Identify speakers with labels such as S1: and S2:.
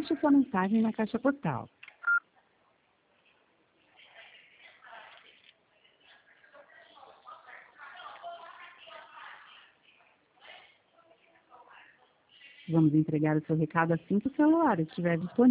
S1: deixe sua mensagem na caixa postal. Vamos entregar o seu recado assim que o celular estiver disponível.